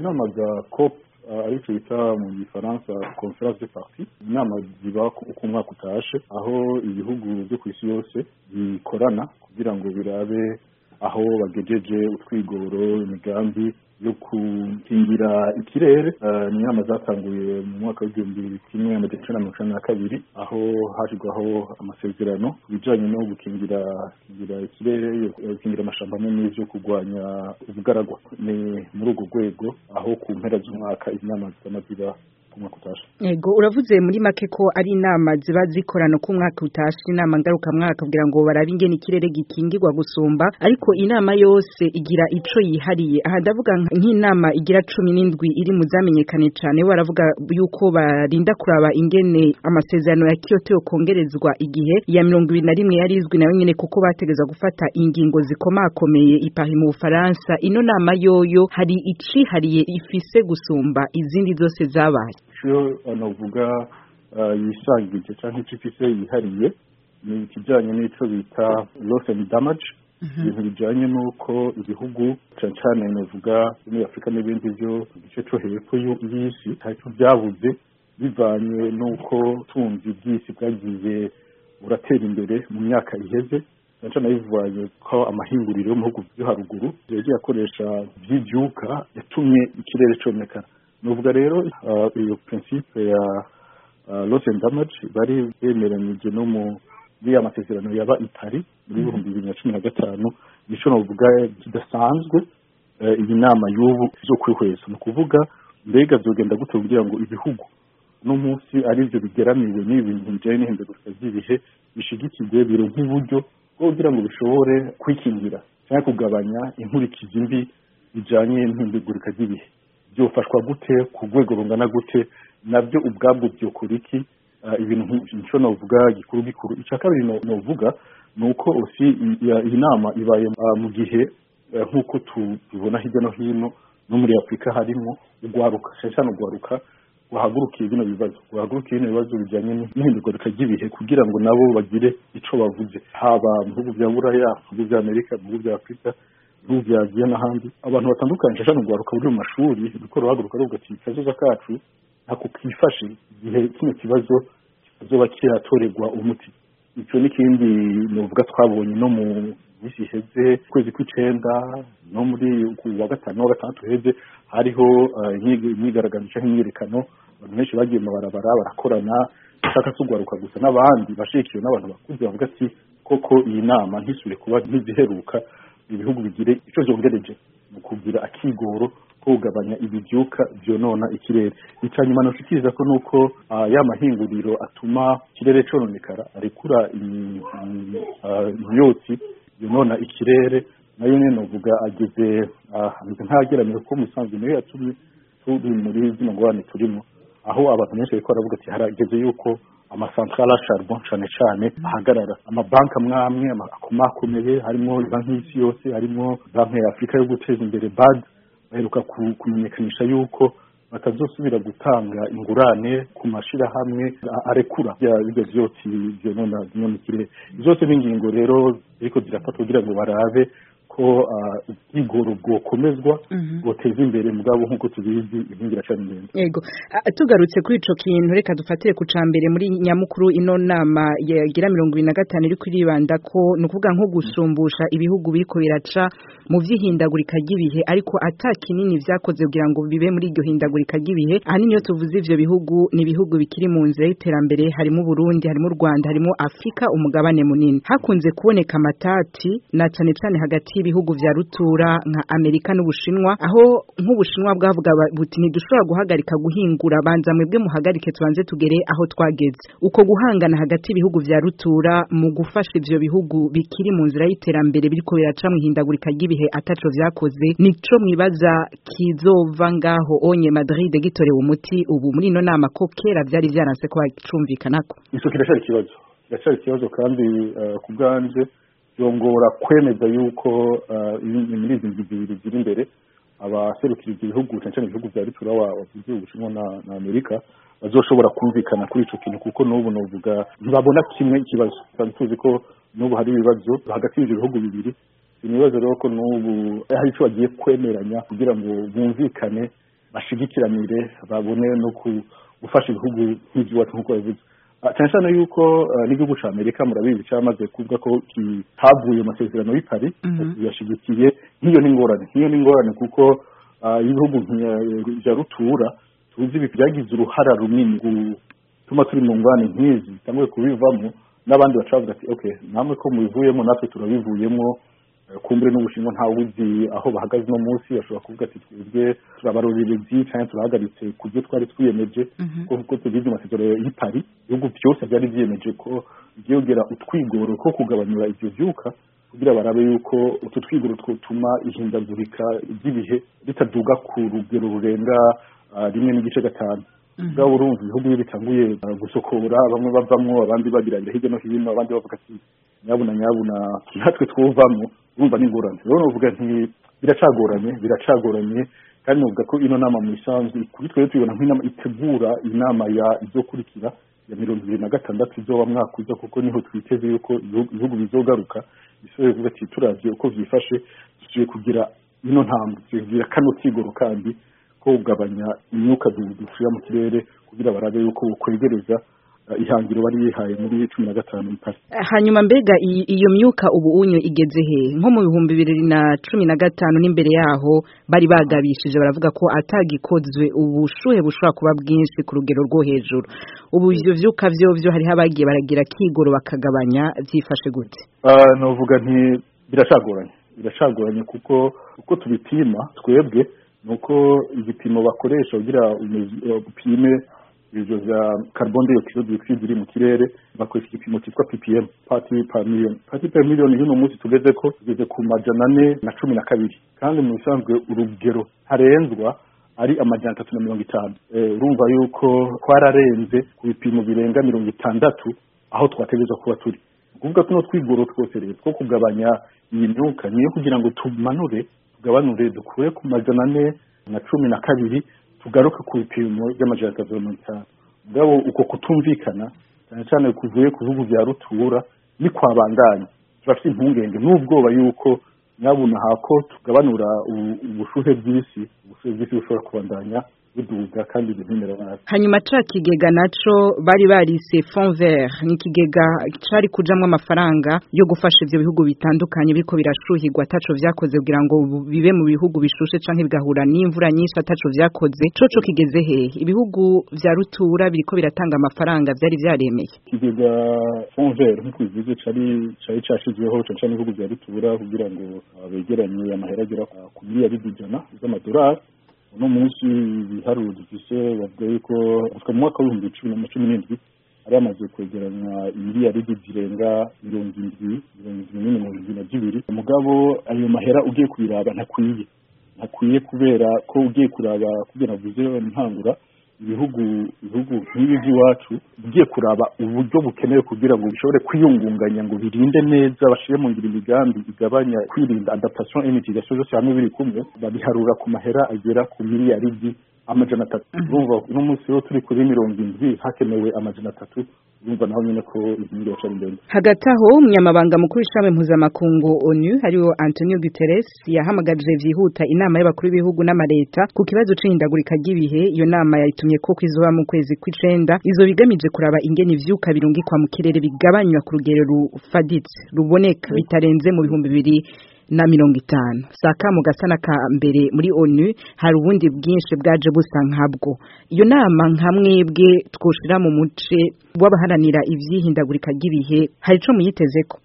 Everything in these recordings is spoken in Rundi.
inama za COP ariko bita mu gifaransa conference de parties, inama ziba uko umwaka utashe, aho ibihugu byo ku isi yose bikorana kugira ngo birabe aho bagejeje utwigoro, imigambi yo gukingira ikirere. Ni inama zatanguye mu mwaka w'1992 aho hashirwaho amasezerano bijanye no gukingira ikirere, gukingira amashamba n'ivyo kurwanya ubugaragwa. Ni muri urwo rwego aho ku mpera z'umwaka inama ziba ku mwaka utashe. Yego, uravuze muri make ko ari inama ziba zikorana ku mwaka utashe, inama ngaruka mwaka kugira ngo barabe ingene ikirere gikingirwa gusumba, ariko inama yose igira ico yihariye. Aha ndavuga nk'inama igira 17 iri mu zamenyekane cyane, baravuga yuko barinda kuraba ingene amasezerano ya Kyoto yokongerezwa igihe ya 2021 yarizwi nayo nyene kuko bategeza gufata ingingo zikomakomeye i Paris mu Bufaransa. Ino nama yoyo hari icihariye ifise gusumba izindi zose zabaye. Anavuga yisangije cyangwa ifise yihariye ni ikijanye n'ico bita loss and damage, ibintu bijanye n'uko ibihugu cyane navuga muri Afrika n'ibindi byo igice cyo hepfo y'isi ntacyo byabuze bivanye n'uko tunzi bw'isi bwagiye buratera imbere mu myaka iheze, cyane bivanye ko amahinguriro yo mu bihugu byo haruguru yagiye akoresha by'ibyuka yatumye ikirere cyonekana. Nuvuga rero iyo principe ya loss and damage bari bemeranyije no muri amasezerano yaba i Paris muri 2015, nico novuga kidasanzwe. Iyi nama y'ubu zo kwihweza no kuvuga mbega byogenda gute kugira ngo ibihugu no munsi ari byo bigeramiwe n'ibintu bijanye n'ihindagurika ry'ibihe bishigikirwe biro nk'uburyo bwo kugira ngo bishobore kwikingira cyangwa kugabanya inkurikizi mbi bijanye n'ihindagurika ry'ibihe. Byofashwa gute, ku rwego rungana gute, nabyo ubwabwo byokora iki? Ibintu nk'icyo novuga gikuru icya kabiri novuga nuko osi iyi nama ibaye mu gihe nk'uko tubibona hirya no hino no muri Afrika harimo ugwaruka cyane ugwaruka wahagurukiye bino bibazo bijanye n'ihindagurika ry'ibihe kugira ngo nabo bagire ico bavuze, haba mu bihugu bya Buraya, mu bihugu bya Amerika, mu bihugu bya Afrika, n'ubyagiye n'ahandi. Abantu batandukanye cyane ugwaruka buri mu mashuri bikora bahaguruka ruvuga ati kazoza kacu ntako kifashe igihe kino kibazo kizoba kiratorerwa umuti. Icyo n'ikindi novuga twabonye no mu misi heze kwezi kw'icenda no muri wa gatanu wa gatandatu heze hariho imyigaragambyo cyangwa imyiyerekano, abantu benshi bagiye mu barabara barakorana bashaka kugwaruka gusa n'abandi bashikiye n'abantu bakuze bavuga ati koko iyi nama ntisubire kuba ntiziheruka, ibihugu bigire icyo byongereje mu kugira akigoro ko kugabanya ibibyuka byonona ikirere. Icanyuma noshikiriza ko nuko ya mahinguriro atuma ikirere cononekara arekura imyotsi yonona ikirere, nayo nyene novuga ageze ntageramiro ko musanzwe niyo yatumye turi muri zino ngwane turimo, aho abantu benshi bariko baravuga ati harageze yuko amasantrale charbon cyane ahagarara. Amabanki amwe akomakomeye harimo banki y'isi yose, harimo banki ya Afrika yo guteza imbere BAD, baheruka kumenyekanisha yuko batazosubira gutanga ingurane ku mashirahamwe arekura ibyo vyoti byonona ikirere. Zose n'ingingo rero ariko zirafatwa kugira ngo barabe ko igoro bwokomezwa boteza imbere mugabo nk'uko tubizi inkingira cyane ndende. Yego, tugarutse kuri ico kintu reka dufatire ku cambere muri nyamukuru ino nama yagira 2025 iri kwiribanda ko nukuvuga nko gusumbusha ibihugu biriko biraca mu vyihindagurika ry'ibihe, ariko atakinini vyakoze kugira ngo bibe muri iryo hindagurika ry'ibihe. Ahanini iyo tuvuze ivyo bihugu ni ibihugu bikiri mu nzira y'iterambere, harimo Burundi, harimo Rwanda, harimo Afrika umugabane munini. Hakunze kuboneka amatati na cyane hagati ibihugu vya rutura nka Amerika n'Ubushinwa, aho nk'Ubushinwa bwavuga buti ntidushobora guhagarika guhingura, banza mwebwe muhagarike tubanze tugere aho twageze. Uko guhangana hagati ibihugu vya rutura mu gufasha ivyo bihugu bikiri mu nzira y'iterambere biriko biraca mu hindagurika ry'ibihe ataco vyakoze, nico mwibaza kizova ngaho onye Madrid gitorewe umuti ubu muri ino nama ko kera vyari vyaranse ko bacumvikanako. Ico kirashari ikibazo kandi kubwanje yongora kwemeza yuko muri izi nzibiri ziri imbere abaserukira ibihugu cyane ibihugu bya rutura wavuze Ubushinwa na Amerika bazoshobora kumvikana kuri ico kintu, kuko n'ubu novuga ntibabona kimwe ikibazo. Kandi tuzi ko n'ubu hari ibibazo hagati y'ibyo bihugu bibiri, ibibazo rero ko n'ubu hari ico bagiye kwemeranya kugira ngo bumvikane bashigikiranire babone no gufasha ibihugu nk'iby'iwacu nk'uko bivuze cyane cyane yuko n'igihugu cya Amerika murabizi cyamaze kuvuga ko havuye amasezerano y'i Paris yashigikiye nk'iyo n'ingorane kuko ibihugu bya rutura tuzi byagize uruhara runini gutuma turi mu ngwane nk'izi bitanguye kubivamo n'abandi bacavuga ati okay namwe ko mubivuyemo natwe turabivuyemo kumbure n'ubushinwa ntawe uzi aho bahagaze no munsi bashobora kuvuga ati twebwe turabarorerezi cyane turahagaritse ku byo twari twiyemeje kuko tugize amasezerano y'i Paris ibihugu byose byari byiyemeje ko byongera utwigoro ko kugabanyura ibyo byuka kugira barabe yuko utu twigoro twotuma ihindagurika ry'ibihe ritaduga ku rugero rurenga 1.5 bwabo urumva ibihugu bitanguye gusokora bamwe bavamwo abandi babirangira hirya no hino abandi bavuga ati nyabuna natwe twuvamo urumva n'ingorane rero novuga nti biracagoranye kandi novuga ko ino nama mu isanzwe kuri twe tubona nk'inama itegura inama ya izokurikira ya 2026 izoba mwaka uza kuko niho twiteze yuko ibihugu bizogaruka bisoje kuvuga ati turavye uko vyifashe tugiye kugira ino ntambwe tugira kano kigoro kandi ko kugabanya imyuka dushira mu kirere kugira barabe yuko ukwegereza ihangiro bari yihaye muri 15 hanyuma mbega iyo myuka ubu unyo igeze he nko mu 2015 n'imbere yaho bari bagabishije baravuga ko atagikozwe ubushuhe bushobora kuba bwinshi ku rugero rwo hejuru ubu ivyo vyuka vyo hari habagiye baragira kigoro bakagabanya byifashe gute novuga nti biracagoranye kuko uko tubipima twebwe nuko igipimo bakoresha kugira upime ibyo za carbon dioxide biri mu kirere bakoresha igipimo cyitwa ppm parts per million y'uno munsi tugeze ku 412 kandi mu bisanzwe urugero harenzwa ari 350 urumva yuko twararenze ku bipimo birenga 60 aho twategerezwa kuba turi kuvuga ko no twigoro twose rero two kugabanya iyi myuka niyo kugira ngo tugabanure dukure ku 412 tugaruka ku bipimo by'amajana ngabo uko kutumvikana cyane cyane kuvuye ku bihugu bya rutura ni kwabandanya bafite impungenge n'ubwoba yuko nyabuna hako tugabanura ubushuhe bw'isi bushobora kubandanya biduga kandi bimera nabi hanyuma kigega naco bari barise fond vert ni kigega cari kujamwe amafaranga yo gufasha ivyo bihugu bitandukanye biko birashuhirwa ataco vyakoze kugira ngo bibe mu bihugu bishushe canke bigahura n'imvura nyinshi ataco vyakoze coco kigeze he ibihugu vya rutura biriko biratanga amafaranga vyari vyaremeye kigega fond vert nkuko bivuze cari cashizweho cyane ibihugu vya rutura kugira ngo begeranye amahera agera ku miliyari z'amadolari uno munsi biharuro dufise bavuga yuko mu mwaka wa 2017 ari amaze kwegeranya miliyari zirenga 72 umugabo ayo mahera ugiye kubiraba ntakwiye kubera ko ugiye kuraba kugira vuze ntangura ibihugu nk'ibi by'iwacu ugiye kuraba uburyo bukenewe kugira ngo bishobore kwiyungunganya ngo birinde neza bashire mu ngiro imigambi igabanya kwirinda adaptation et mitigation zose hamwe biri kumwe babiharura ku mahera agera ku miliyari 300 urumva no munsi yo turi kuri 70 hakenewe 300 urumva naho nyine ko izindi yacari ndende hagati aho umunyamabanga mukuru w'ishami mpuzamakungu ONU hariho Antonio Guterres yahamagaje vyihuta inama y'abakuru b'ibihugu n'amareta ku kibazo c'ihindagurika ry'ibihe iyo nama yayitumye ko kwizoba mu kwezi kw'icenda izo bigamije kuraba ingene ivyuka birungikwa mu kirere bigabanywa ku rugero rufaditse ruboneka bitarenze mu 2050 saka mu gasana ka mbere muri ONU hari ubundi bwinshi bwaje busa nkabwo iyo nama nkamwebwe twoshira mu muce w'abaharanira ivyihindagurika ry'ibihe hari ico muyitezeko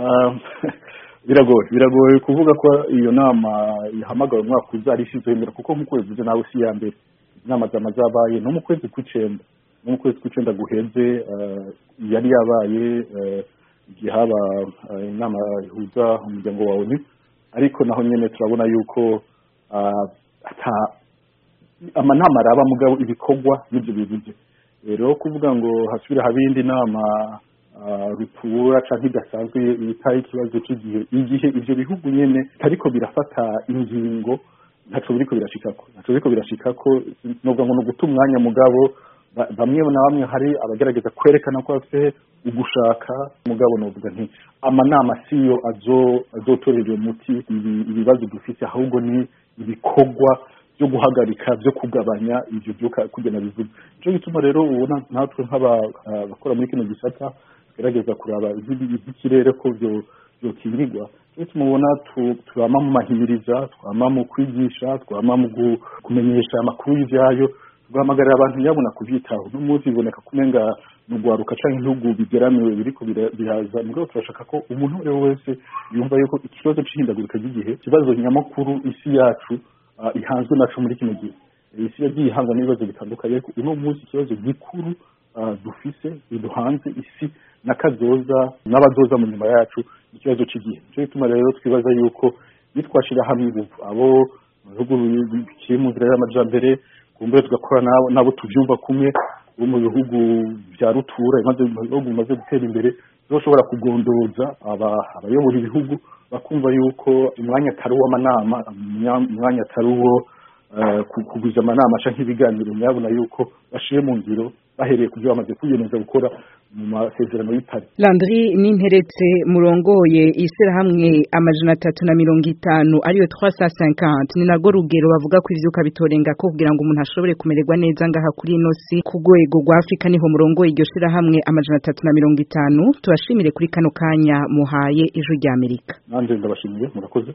biragoye kuvuga ko iyo nama yahamagawe umwaka uzari ishizwe kuko mu kwezi byo nawe si ya mbere inama zamazabaye no mu kwezi kw'icenda guheze yari yabaye igihe haba inama ihuza umuryango wa ONU ariko naho nyene turabona yuko amanama araba mugabo ibikorwa n'ibyo bivuze rero kuvuga ngo hasubira habindi nama rutura canke idasanzwe bitari ikibazo igihe ivyo bihugu nyene tariko birafata ingingo ntaco biriko birashikako novuga ngo no guta umwanya mugabo bamwe na bamwe hari abagerageza kwerekana ko bafite ugushaka mugabo novuga nti amanama siyo azotorera umuti ibibazo dufite ahubwo ni ibikorwa byo guhagarika byo kugabanya ibyo byuka kugena bivuga cyo gituma rero ubona natwe nk'abakora muri kino gisata gerageza kuraba iby'ikirere ko byo kingirwa cyo tumubona twama mu mahimiriza twama mu kwigisha twama mu kumenyesha amakuru y'ivyayo guhamagarira abantu yabona kuvyitaho n'umunsi biboneka kumenga n'ugwaruka canke ibihugu bigeramiwe biriko biraza mugabo turashaka ko umuntu wese yumva yuko ikibazo c'ihindagurika ry'igihe kibazo nyamakuru isi yacu ihanzwe naco muri kino gihe isi yagiye ihangwa n'ibibazo bitandukanye ariko uno munsi ikibazo gikuru dufise biduhanze isi n'akazoza n'abazoza mu nyuma yacu ikibazo cy'igihe cyo gituma rero twibaza yuko nitwashira hamwe abo mu bihugu bikiri mu nzira y'amajambere kumbure tugakora nabo tuvyumva kumwe bo mu bihugu vya rutura ibihugu bimaze gutera imbere zoshobora kugondoza abayobora ibihugu bakumva yuko umwanya atari w'amanama umwanya atari uwo kugwiza amanama canke ibiganiro nyabona yuko bashiye mu ngiro bahereye ku byo bamaze kwiyemeza gukora mu masezerano y'Ipari. Landry Ninteretse murongoye ishyirahamwe 350 ariyo 350 ni nago rugero bavuga ko ivyuka bitorenga ko kugira ngo umuntu ashobore kumererwa neza ngaha kuri ino si ku rwego rwa Afrika niho murongoye iryo shyirahamwe 350 tubashimire kuri kano kanya muhaye ijwi rya Amerika. Nanje ndabashimiye murakoze.